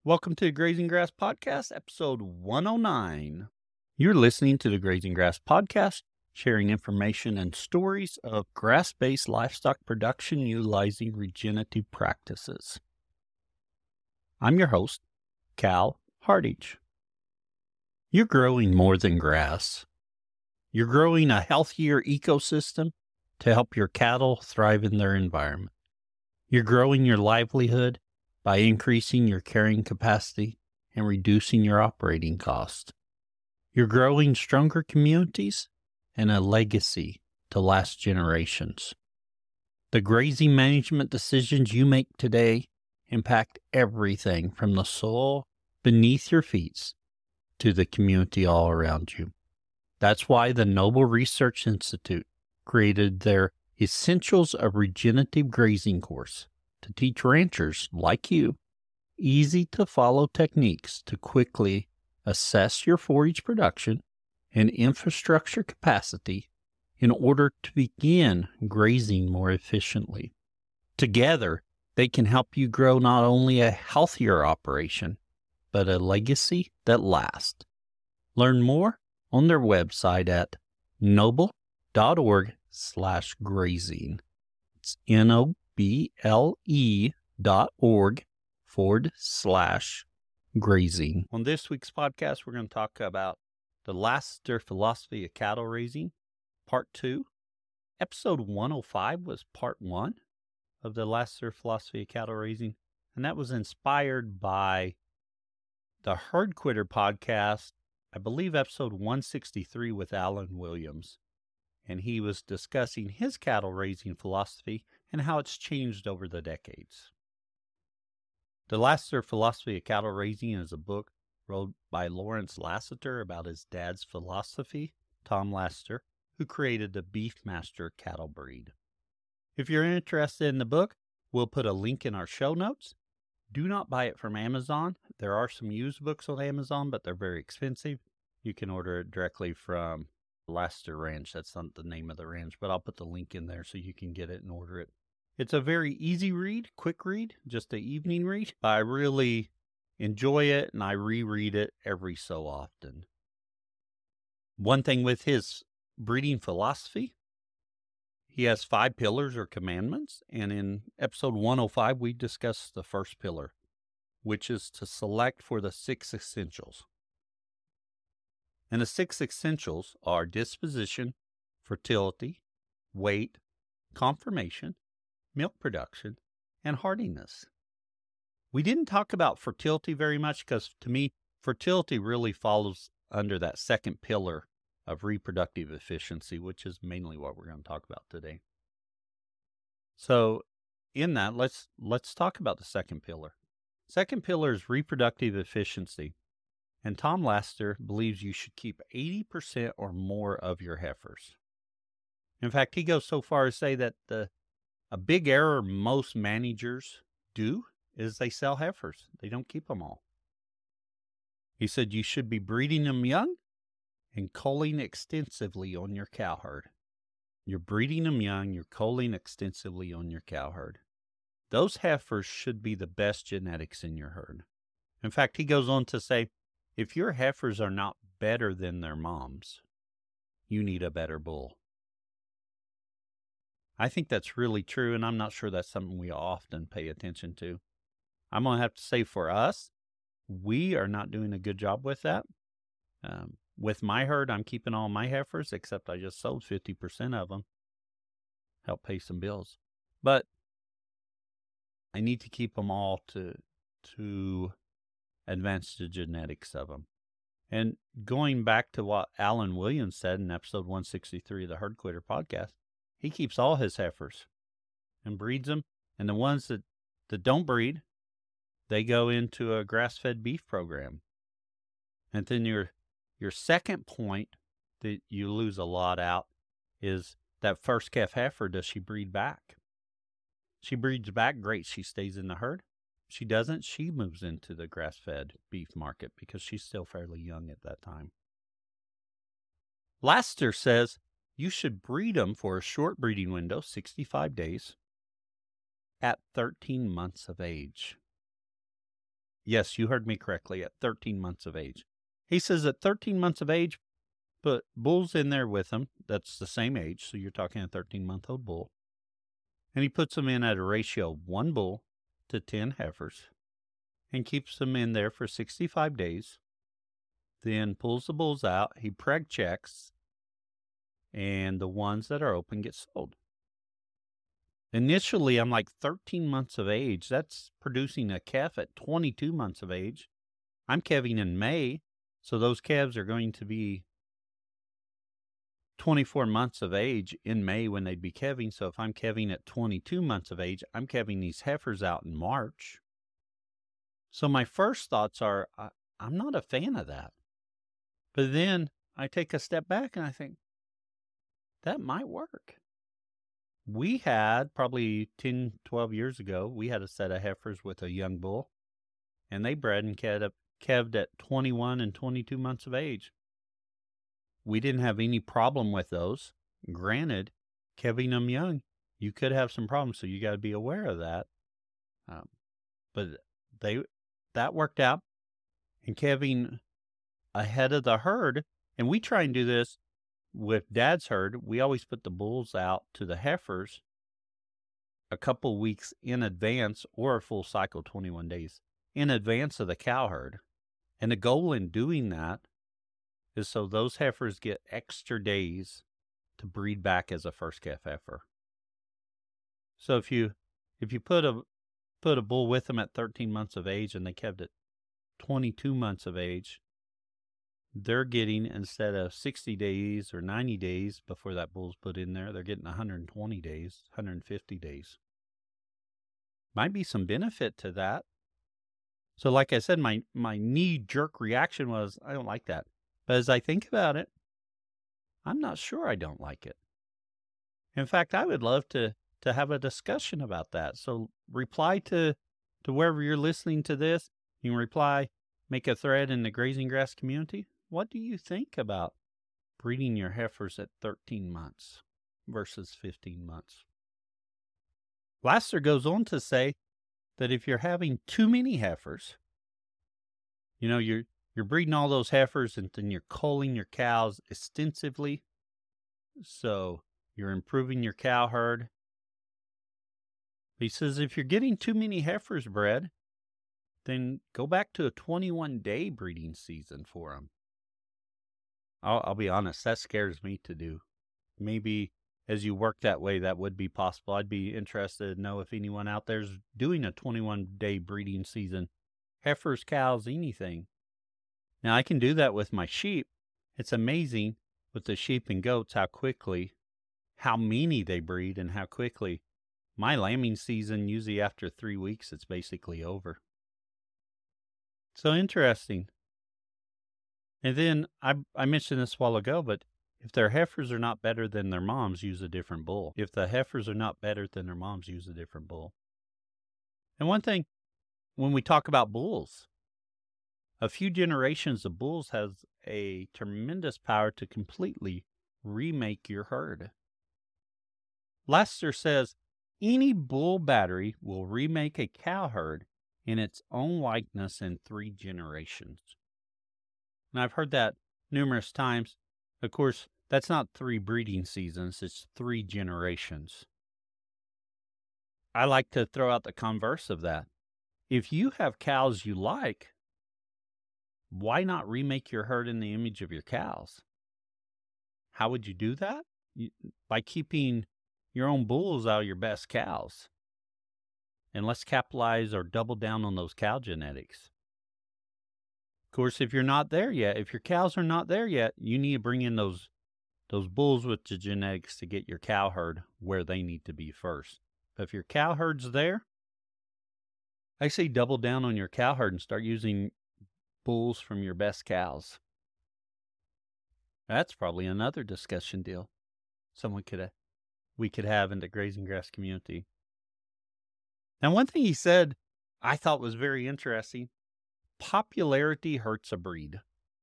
Welcome to the Grazing Grass Podcast, episode 109. You're listening to the Grazing Grass Podcast, sharing information and stories of grass-based livestock production utilizing regenerative practices. I'm your host, Cal Hardage. You're growing more than grass. You're growing a healthier ecosystem to help your cattle thrive in their environment. You're growing your livelihood by increasing your carrying capacity and reducing your operating costs. You're growing stronger communities and a legacy to last generations. The grazing management decisions you make today impact everything from the soil beneath your feet to the community all around you. That's why the Noble Research Institute created their Essentials of Regenerative Grazing course to teach ranchers like you easy-to-follow techniques to quickly assess your forage production and infrastructure capacity in order to begin grazing more efficiently. Together, they can help you grow not only a healthier operation, but a legacy that lasts. Learn more on their website at noble.org/grazing. It's noble.org/grazing. On this week's podcast, we're going to talk about the Lassiter philosophy of cattle raising, part 2. Episode 105 was part 1 of the Lassiter philosophy of cattle raising, and that was inspired by the Herd Quitter podcast, I believe episode 163 with Alan Williams. And he was discussing his cattle raising philosophy and how it's changed over the decades. The Lassiter Philosophy of Cattle Raising is a book wrote by Lawrence Lassiter about his dad's philosophy, Tom Lassiter, who created the Beefmaster cattle breed. If you're interested in the book, we'll put a link in our show notes. Do not buy it from Amazon. There are some used books on Amazon, but they're very expensive. You can order it directly from Lassiter Ranch. That's not the name of the ranch, but I'll put the link in there so you can get it and order it. It's a very easy read, quick read, just an evening read. I really enjoy it, and I reread it every so often. One thing with his breeding philosophy, he has 5 pillars or commandments, and in episode 105, we discussed the first pillar, which is to select for the 6 essentials. And the 6 essentials are disposition, fertility, weight, conformation, milk production, and hardiness. We didn't talk about fertility very much because, to me, fertility really falls under that second pillar of reproductive efficiency, which is mainly what we're going to talk about today. So, in that, let's talk about the second pillar. Second pillar is reproductive efficiency. And Tom Lassiter believes you should keep 80% or more of your heifers. In fact, he goes so far as to say that a big error most managers do is they sell heifers. They don't keep them all. He said you should be breeding them young and culling extensively on your cow herd. You're breeding them young, you're culling extensively on your cow herd. Those heifers should be the best genetics in your herd. In fact, he goes on to say, if your heifers are not better than their moms, you need a better bull. I think that's really true, and I'm not sure that's something we often pay attention to. I'm going to have to say for us, we are not doing a good job with that. With my herd, I'm keeping all my heifers, except I just sold 50% of them. Help pay some bills. But I need to keep them all to advance the genetics of them. And going back to what Alan Williams said in episode 163 of the Herd Quitter podcast, he keeps all his heifers and breeds them. And the ones that don't breed, they go into a grass-fed beef program. And then your second point that you lose a lot out is that first calf heifer, does she breed back? She breeds back, great. She stays in the herd. She doesn't, she moves into the grass-fed beef market because she's still fairly young at that time. Lassiter says you should breed them for a short breeding window, 65 days, at 13 months of age. Yes, you heard me correctly, at 13 months of age. He says at 13 months of age, put bulls in there with him. That's the same age, so you're talking a 13-month-old bull. And he puts them in at a ratio of 1 bull to 10 heifers and keeps them in there for 65 days. Then pulls the bulls out. He preg checks, and the ones that are open get sold. Initially, I'm like 13 months of age. That's producing a calf at 22 months of age. I'm calving in May, so those calves are going to be 24 months of age in May when they'd be calving. So if I'm calving at 22 months of age, I'm calving these heifers out in March. So my first thoughts are, I'm not a fan of that. But then I take a step back and I think, that might work. We had probably 10, 12 years ago, we had a set of heifers with a young bull, and they bred and calved at 21 and 22 months of age. We didn't have any problem with those. Granted, calving them young, you could have some problems, so you got to be aware of that. But that worked out. And calving ahead of the herd, and we try and do this with Dad's herd, we always put the bulls out to the heifers a couple weeks in advance, or a full cycle, 21 days, in advance of the cow herd. And the goal in doing that is so those heifers get extra days to breed back as a first calf heifer. So if you put a bull with them at 13 months of age and they calved at 22 months of age, they're getting, instead of 60 days or 90 days before that bull's put in there, they're getting 120 days, 150 days. Might be some benefit to that. So like I said, my knee-jerk reaction was, I don't like that. But as I think about it, I'm not sure I don't like it. In fact, I would love to have a discussion about that. So reply to wherever you're listening to this. You can reply, make a thread in the Grazing Grass community. What do you think about breeding your heifers at 13 months versus 15 months? Lassiter goes on to say that if you're having too many heifers, you're breeding all those heifers and then you're culling your cows extensively, so you're improving your cow herd. He says if you're getting too many heifers bred, then go back to a 21-day breeding season for them. I'll be honest, that scares me to do. Maybe as you work that way, that would be possible. I'd be interested to know if anyone out there's doing a 21-day breeding season. Heifers, cows, anything. Now, I can do that with my sheep. It's amazing with the sheep and goats how many they breed and how quickly. My lambing season, usually after 3 weeks, it's basically over. So interesting. And then I mentioned this a while ago, but if their heifers are not better than their moms, use a different bull. If the heifers are not better than their moms, use a different bull. And one thing, when we talk about bulls, a few generations of bulls has a tremendous power to completely remake your herd. Lassiter says, any bull battery will remake a cow herd in its own likeness in 3 generations. And I've heard that numerous times. Of course, that's not 3 breeding seasons, it's 3 generations. I like to throw out the converse of that. If you have cows you like, why not remake your herd in the image of your cows? How would you do that? By keeping your own bulls out of your best cows. And let's capitalize or double down on those cow genetics. Of course, if you're not there yet, if your cows are not there yet, you need to bring in those bulls with the genetics to get your cow herd where they need to be first. But if your cow herd's there, I say double down on your cow herd and start using bulls from your best cows. That's probably another discussion deal we could have in the Grazing Grass community. Now, one thing he said I thought was very interesting. Popularity hurts a breed.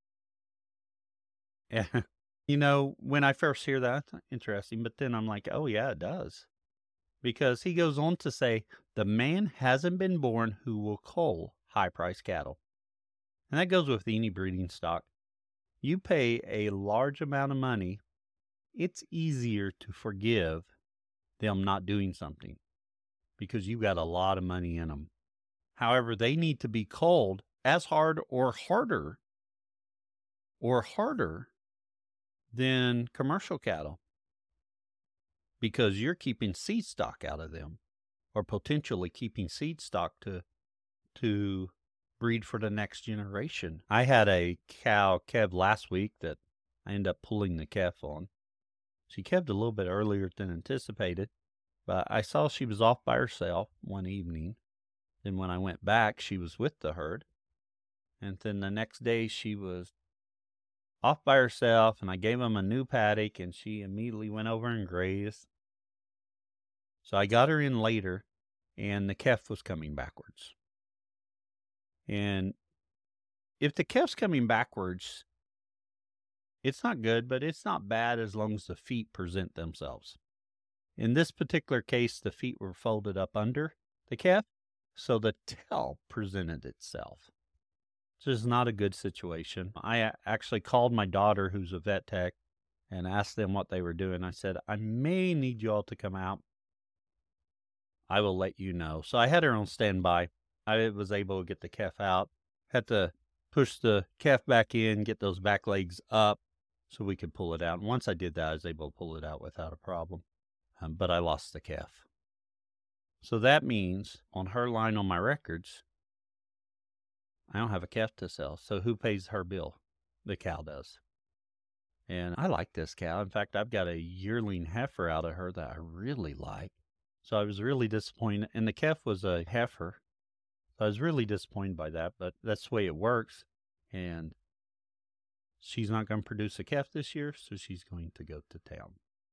When I first hear that, interesting, but then I'm like, oh yeah, it does. Because he goes on to say, the man hasn't been born who will cull high-priced cattle. And that goes with any breeding stock. You pay a large amount of money, it's easier to forgive them not doing something because you got a lot of money in them. However, they need to be culled as hard or harder than commercial cattle because you're keeping seed stock out of them or potentially keeping seed stock to breed for the next generation. I had a cow calve last week that I ended up pulling the calf on. She calved a little bit earlier than anticipated, but I saw she was off by herself one evening. Then when I went back, she was with the herd. And then the next day she was off by herself, and I gave them a new paddock, and she immediately went over and grazed. So I got her in later, and the calf was coming backwards. And if the calf's coming backwards, it's not good, but it's not bad as long as the feet present themselves. In this particular case, the feet were folded up under the calf, so the tail presented itself. This is not a good situation. I actually called my daughter, who's a vet tech, and asked them what they were doing. I said, I may need y'all to come out. I will let you know. So I had her on standby. I was able to get the calf out. Had to push the calf back in, get those back legs up so we could pull it out. And once I did that, I was able to pull it out without a problem. But I lost the calf. So that means on her line on my records, I don't have a calf to sell. So who pays her bill? The cow does. And I like this cow. In fact, I've got a yearling heifer out of her that I really like. So I was really disappointed. And the calf was a heifer. So I was really disappointed by that, but that's the way it works. And she's not going to produce a calf this year, so she's going to go to town.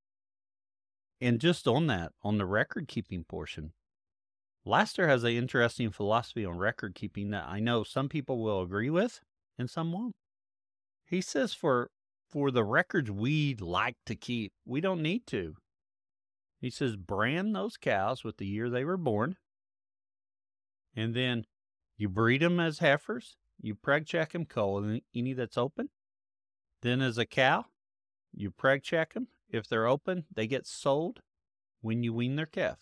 And just on that, on the record keeping portion, Laster has an interesting philosophy on record keeping that I know some people will agree with and some won't. He says for the records we'd like to keep, we don't need to. He says brand those cows with the year they were born, and then you breed them as heifers, you preg check them, cull any that's open. Then as a cow, you preg check them. If they're open, they get sold when you wean their calf.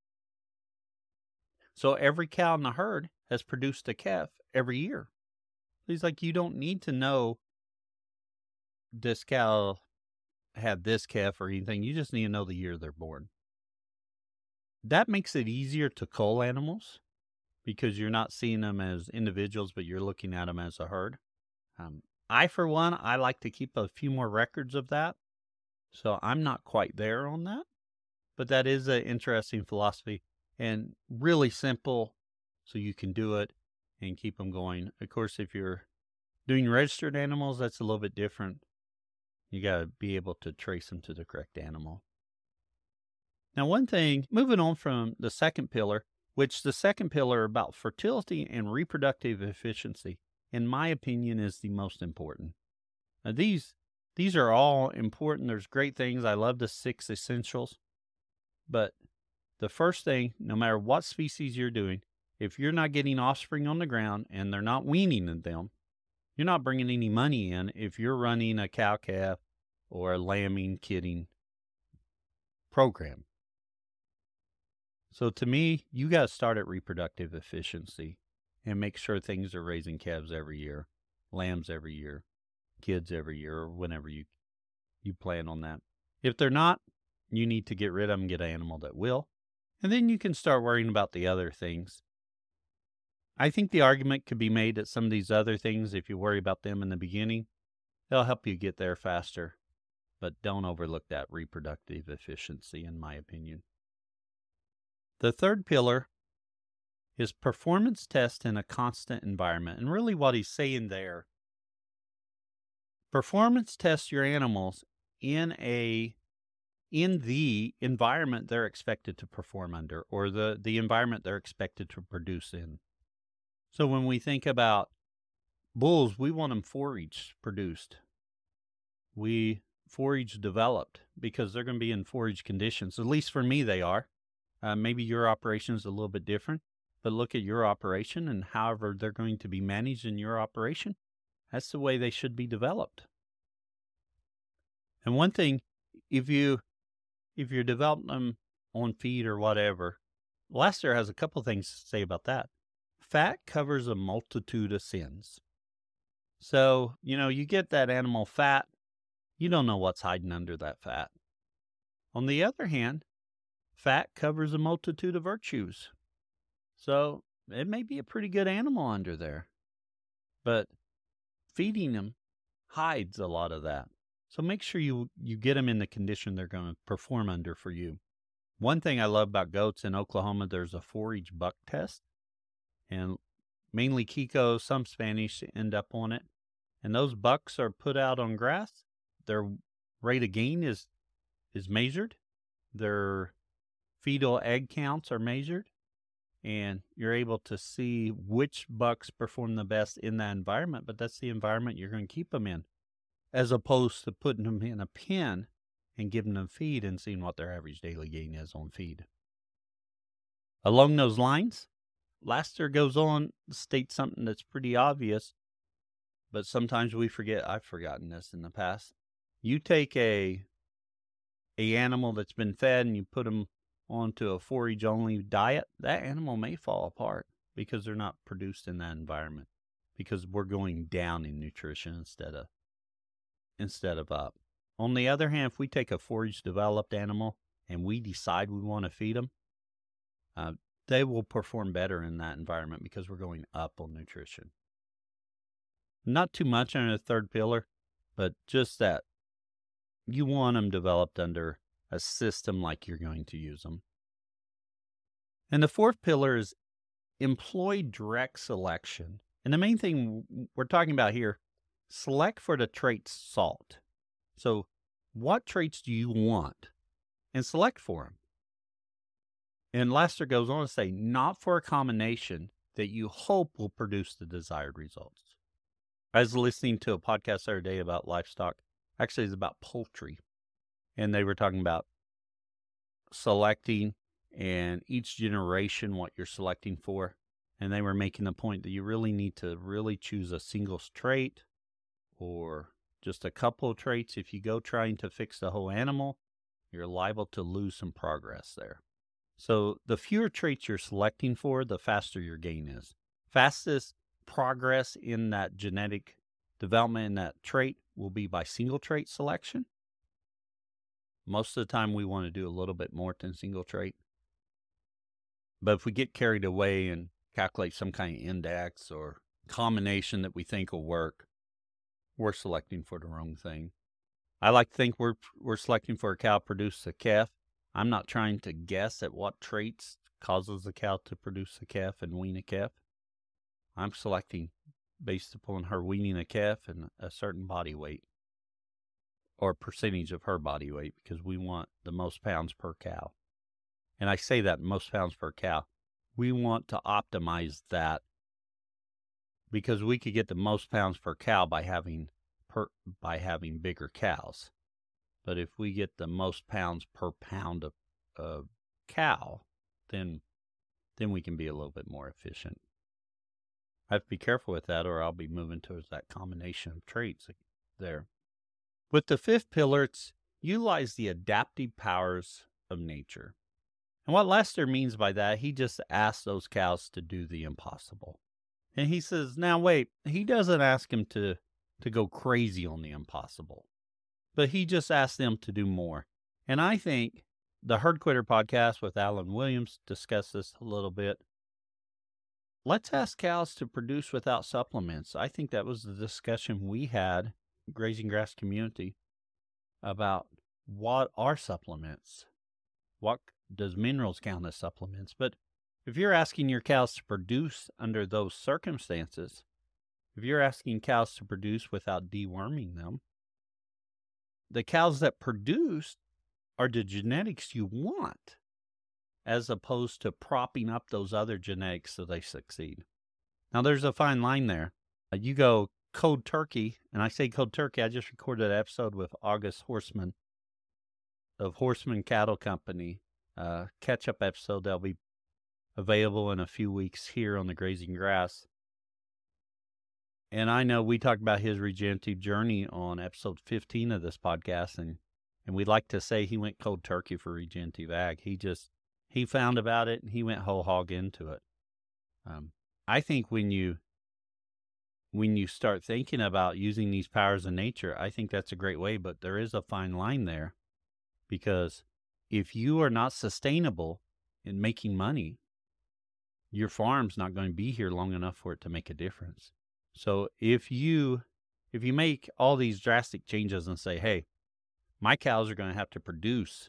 So every cow in the herd has produced a calf every year. He's like, you don't need to know this cow had this calf or anything. You just need to know the year they're born. That makes it easier to cull animals because you're not seeing them as individuals, but you're looking at them as a herd. For one, I like to keep a few more records of that. So I'm not quite there on that. But that is an interesting philosophy and really simple, so you can do it and keep them going. Of course, if you're doing registered animals, that's a little bit different. You got to be able to trace them to the correct animal. Now, one thing, moving on from the second pillar, which the second pillar about fertility and reproductive efficiency, in my opinion, is the most important. Now, these are all important. There's great things. I love the 6 essentials. But the first thing, no matter what species you're doing, if you're not getting offspring on the ground and they're not weaning them, you're not bringing any money in if you're running a cow-calf or a lambing, kidding program. So to me, you got to start at reproductive efficiency and make sure things are raising calves every year, lambs every year, kids every year, or whenever you plan on that. If they're not, you need to get rid of them, get an animal that will. And then you can start worrying about the other things. I think the argument could be made that some of these other things, if you worry about them in the beginning, they'll help you get there faster. But don't overlook that reproductive efficiency, in my opinion. The third pillar is performance test in a constant environment. And really what he's saying there, performance test your animals in the environment they're expected to perform under, or the environment they're expected to produce in. So when we think about bulls, we want them forage produced. We forage developed because they're going to be in forage conditions. At least for me, they are. Maybe your operation is a little bit different, but look at your operation and however they're going to be managed in your operation. That's the way they should be developed. And one thing, if you're developing them on feed or whatever, Lassiter has a couple things to say about that. Fat covers a multitude of sins. So, you get that animal fat, you don't know what's hiding under that fat. On the other hand, fat covers a multitude of virtues. So it may be a pretty good animal under there, but feeding them hides a lot of that. So make sure you get them in the condition they're going to perform under for you. One thing I love about goats in Oklahoma, there's a forage buck test, and mainly Kiko, some Spanish end up on it. And those bucks are put out on grass. Their rate of gain is measured. Their fetal egg counts are measured. And you're able to see which bucks perform the best in that environment, but that's the environment you're going to keep them in, as opposed to putting them in a pen and giving them feed and seeing what their average daily gain is on feed. Along those lines, Lassiter goes on to state something that's pretty obvious, but sometimes we forget. I've forgotten this in the past. You take a animal that's been fed and you put them onto a forage-only diet, that animal may fall apart because they're not produced in that environment, because we're going down in nutrition instead of up. On the other hand, if we take a forage-developed animal and we decide we want to feed them, they will perform better in that environment because we're going up on nutrition. Not too much under the third pillar, but just that you want them developed under a system like you're going to use them. And the fourth pillar is employ direct selection. And the main thing we're talking about here, select for the traits sought. So what traits do you want? And select for them. And Lassiter goes on to say, not for a combination that you hope will produce the desired results. I was listening to a podcast the other day about livestock. Actually, it's about poultry. And they were talking about selecting and each generation what you're selecting for. And they were making the point that you really need to really choose a single trait or just a couple of traits. If you go trying to fix the whole animal, you're liable to lose some progress there. So the fewer traits you're selecting for, the faster your gain is. Fastest progress in that genetic development in that trait will be by single trait selection. Most of the time we want to do a little bit more than single trait. But if we get carried away and calculate some kind of index or combination that we think will work, we're selecting for the wrong thing. I like to think we're selecting for a cow to produce a calf. I'm not trying to guess at what traits causes a cow to produce a calf and wean a calf. I'm selecting based upon her weaning a calf and a certain body weight or percentage of her body weight, because we want the most pounds per cow. And I say that most pounds per cow. We want to optimize that because we could get the most pounds per cow by having bigger cows. But if we get the most pounds per pound of cow, then we can be a little bit more efficient. I have to be careful with that, or I'll be moving towards that combination of traits there. With the fifth pillar, it's utilize the adaptive powers of nature. And what Lassiter means by that, he just asks those cows to do the impossible. And he says, now wait, he doesn't ask them to go crazy on the impossible, but he just asks them to do more. And I think the Herd Quitter podcast with Alan Williams discussed this a little bit. Let's ask cows to produce without supplements. I think that was the discussion we had, Grazing Grass Community, about what are supplements? What does minerals count as supplements? But if you're asking your cows to produce under those circumstances, if you're asking cows to produce without deworming them, the cows that produce are the genetics you want, as opposed to propping up those other genetics so they succeed. Now, there's a fine line there. You go cold turkey, and I say cold turkey, I just recorded an episode with August Horseman of Horseman Cattle Company, catch-up episode that'll be available in a few weeks here on the Grazing Grass. And I know we talked about his regenerative journey on episode 15 of this podcast, and we'd like to say he went cold turkey for regenerative ag. He found about it and he went whole hog into it. I think when you start thinking about using these powers of nature, I think that's a great way, but there is a fine line there, because if you are not sustainable in making money, your farm's not going to be here long enough for it to make a difference. So if you make all these drastic changes and say, hey, my cows are going to have to produce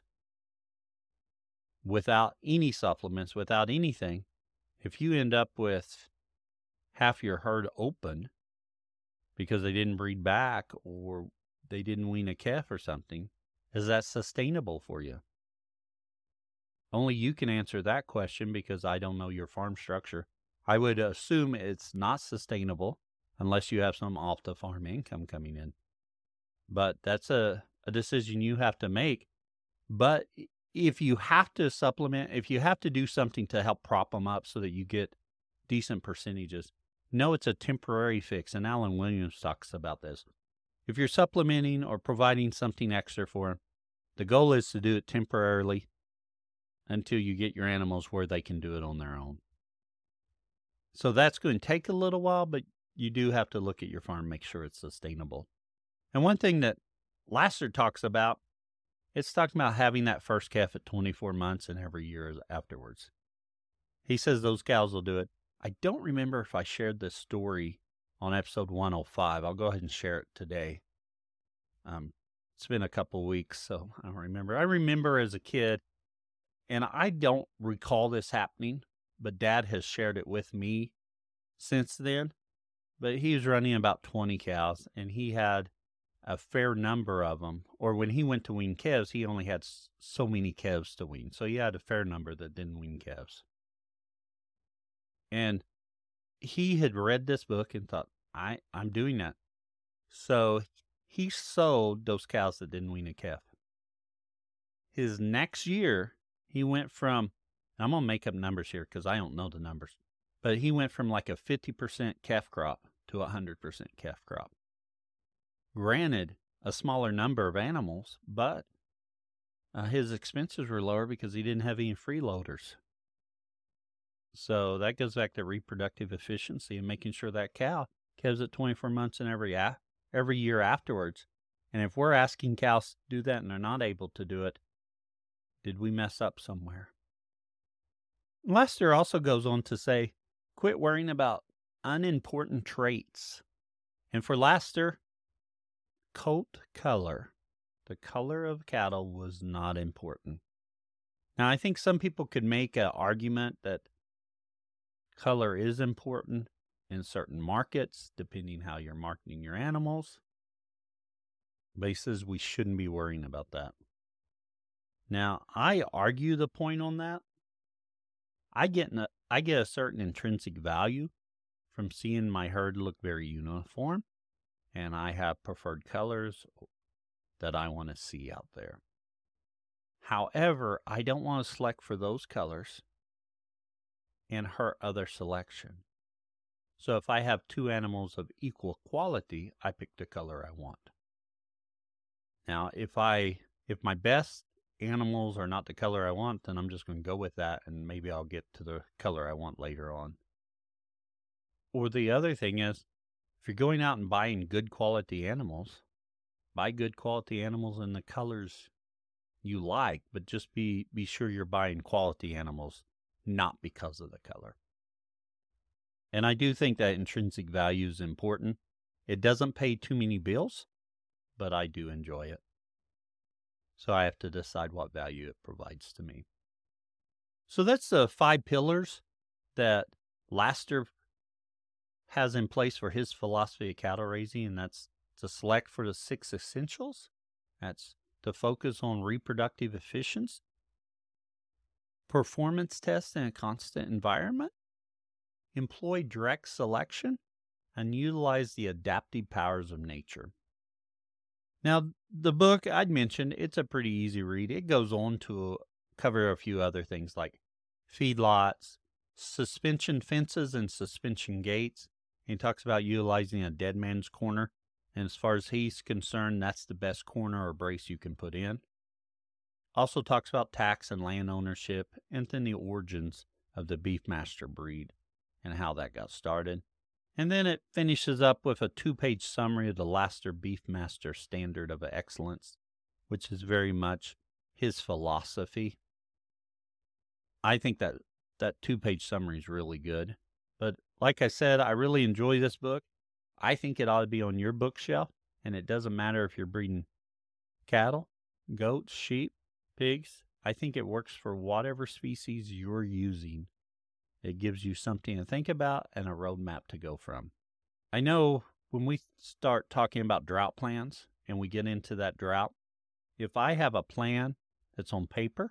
without any supplements, without anything, if you end up with half your herd open because they didn't breed back or they didn't wean a calf or something, is that sustainable for you? Only you can answer that question, because I don't know your farm structure. I would assume it's not sustainable unless you have some off-the-farm income coming in. But that's a decision you have to make. But if you have to supplement, if you have to do something to help prop them up so that you get decent percentages, no, it's a temporary fix. And Alan Williams talks about this. If you're supplementing or providing something extra for them, the goal is to do it temporarily until you get your animals where they can do it on their own. So that's going to take a little while, but you do have to look at your farm, make sure it's sustainable. And one thing that Laster talks about, it's talking about having that first calf at 24 months and every year afterwards. He says those cows will do it. I don't remember if I shared this story on episode 105. I'll go ahead and share it today. It's been a couple weeks, so I don't remember. I remember as a kid, and I don't recall this happening, but Dad has shared it with me since then. But he was running about 20 cows, and he had a fair number of them. Or when he went to wean calves, he only had so many calves to wean. So he had a fair number that didn't wean calves. And he had read this book and thought, I'm doing that. So he sold those cows that didn't wean a calf. His next year, he went from, I'm going to make up numbers here because I don't know the numbers, but he went from like a 50% calf crop to a 100% calf crop. Granted, a smaller number of animals, but his expenses were lower because he didn't have any freeloaders. So that goes back to reproductive efficiency and making sure that cow calves at 24 months and every year afterwards. And if we're asking cows to do that and they're not able to do it, did we mess up somewhere? Lester also goes on to say, quit worrying about unimportant traits. And for Lester, coat color, the color of cattle, was not important. Now, I think some people could make an argument that color is important in certain markets, depending how you're marketing your animals. But he says we shouldn't be worrying about that. Now, I argue the point on that. I get a certain intrinsic value from seeing my herd look very uniform, and I have preferred colors that I want to see out there. However, I don't want to select for those colors and hurt other selection. So if I have two animals of equal quality, I pick the color I want. Now, if my best animals are not the color I want, then I'm just going to go with that, and maybe I'll get to the color I want later on. Or the other thing is, if you're going out and buying good quality animals, buy good quality animals in the colors you like, but just be sure you're buying quality animals, not because of the color. And I do think that intrinsic value is important. It doesn't pay too many bills, but I do enjoy it. So I have to decide what value it provides to me. So that's the 5 pillars that Laster has in place for his philosophy of cattle raising, and that's to select for the 6 essentials. That's to focus on reproductive efficiency, performance tests in a constant environment, employ direct selection, and utilize the adaptive powers of nature. Now, the book I'd mentioned, it's a pretty easy read. It goes on to cover a few other things like feedlots, suspension fences and suspension gates. He talks about utilizing a dead man's corner. And as far as he's concerned, that's the best corner or brace you can put in. Also talks about tax and land ownership, and then the origins of the Beefmaster breed and how that got started. And then it finishes up with a 2-page summary of the Laster Beefmaster Standard of Excellence, which is very much his philosophy. I think that 2-page summary is really good. But like I said, I really enjoy this book. I think it ought to be on your bookshelf, and it doesn't matter if you're breeding cattle, goats, sheep, pigs. I think it works for whatever species you're using. It gives you something to think about and a roadmap to go from. I know when we start talking about drought plans and we get into that drought, if I have a plan that's on paper,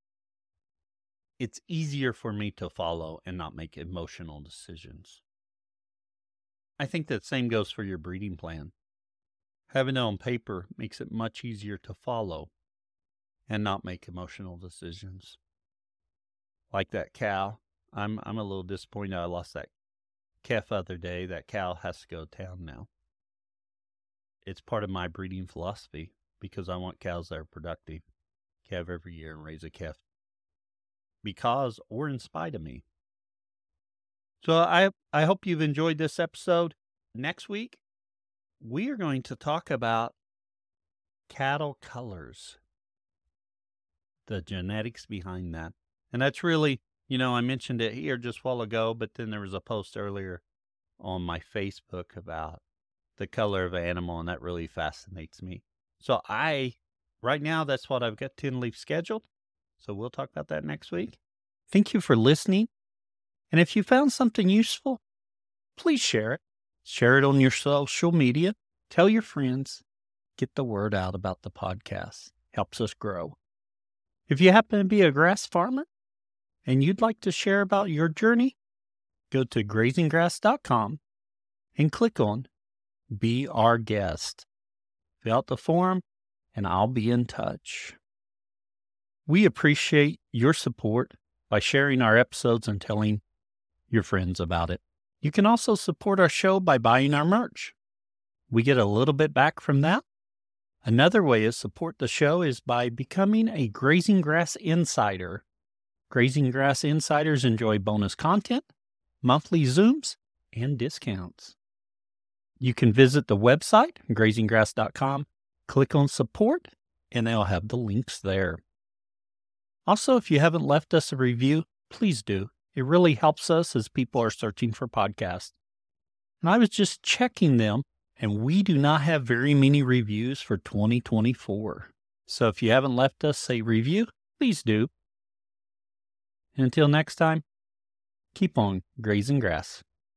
it's easier for me to follow and not make emotional decisions. I think the same goes for your breeding plan. Having it on paper makes it much easier to follow and not make emotional decisions. Like that cow, I'm a little disappointed I lost that calf the other day. That cow has to go to town now. It's part of my breeding philosophy because I want cows that are productive. Calve every year and raise a calf because or in spite of me. So I hope you've enjoyed this episode. Next week, we are going to talk about cattle colors, the genetics behind that. And that's really, I mentioned it here just a while ago, but then there was a post earlier on my Facebook about the color of an animal, and that really fascinates me. So right now, that's what I've got 10 Leaf scheduled. So we'll talk about that next week. Thank you for listening. And if you found something useful, please share it. Share it on your social media. Tell your friends. Get the word out about the podcast. Helps us grow. If you happen to be a grass farmer and you'd like to share about your journey, go to grazinggrass.com and click on Be Our Guest. Fill out the form and I'll be in touch. We appreciate your support by sharing our episodes and telling your friends about it. You can also support our show by buying our merch. We get a little bit back from that. Another way to support the show is by becoming a Grazing Grass Insider. Grazing Grass Insiders enjoy bonus content, monthly Zooms, and discounts. You can visit the website, grazinggrass.com, click on support, and they'll have the links there. Also, if you haven't left us a review, please do. It really helps us as people are searching for podcasts. And I was just checking them, and we do not have very many reviews for 2024. So if you haven't left us a review, please do. Until next time, keep on grazing grass.